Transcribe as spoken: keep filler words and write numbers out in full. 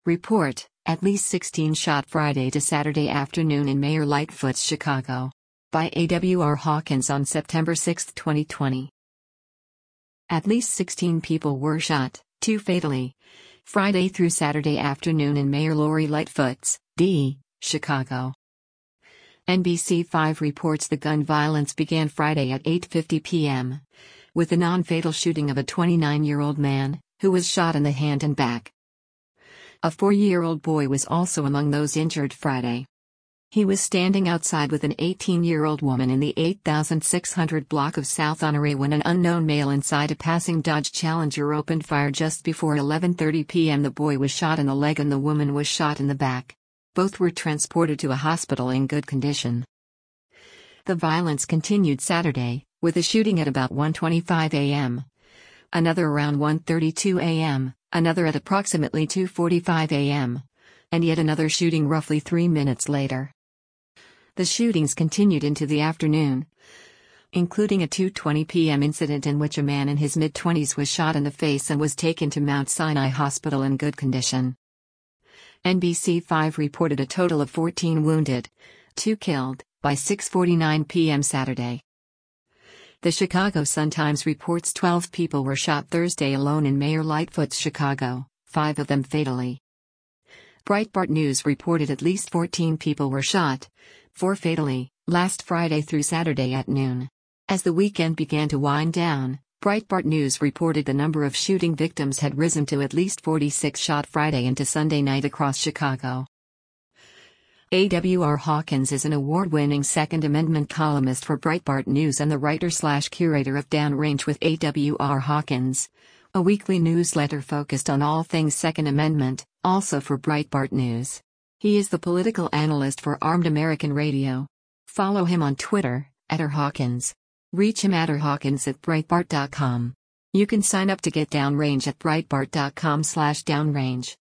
Report: at least sixteen shot Friday to Saturday afternoon in Mayor Lightfoot's Chicago. By A W R Hawkins on September sixth, twenty twenty. At least sixteen people were shot, two fatally, Friday through Saturday afternoon in Mayor Lori Lightfoot's, D. Chicago. N B C five reports the gun violence began Friday at eight fifty p m with the non-fatal shooting of a twenty-nine-year-old man, who was shot in the hand and back. A four-year-old boy was also among those injured Friday. He was standing outside with an eighteen-year-old woman in the eight thousand six hundred block of South Honoré when an unknown male inside a passing Dodge Challenger opened fire just before eleven thirty p m The boy was shot in the leg and the woman was shot in the back. Both were transported to a hospital in good condition. The violence continued Saturday, with a shooting at about one twenty-five a m, another around one thirty-two a m, another at approximately two forty-five a m, and yet another shooting roughly three minutes later. The shootings continued into the afternoon, including a two twenty p m incident in which a man in his mid-twenties was shot in the face and was taken to Mount Sinai Hospital in good condition. N B C five reported a total of fourteen wounded, two killed, by six forty-nine p m Saturday. The Chicago Sun-Times reports twelve people were shot Thursday alone in Mayor Lightfoot's Chicago, five of them fatally. Breitbart News reported at least fourteen people were shot, four fatally, last Friday through Saturday at noon. As the weekend began to wind down, Breitbart News reported the number of shooting victims had risen to at least forty-six shot Friday into Sunday night across Chicago. A W R Hawkins is an award-winning Second Amendment columnist for Breitbart News and the writer-slash-curator of Downrange with A W R Hawkins, a weekly newsletter focused on all things Second Amendment, also for Breitbart News. He is the political analyst for Armed American Radio. Follow him on Twitter, at R Hawkins. Reach him at r hawkins at breitbart dot com. You can sign up to get Downrange at breitbart dot com slash downrange.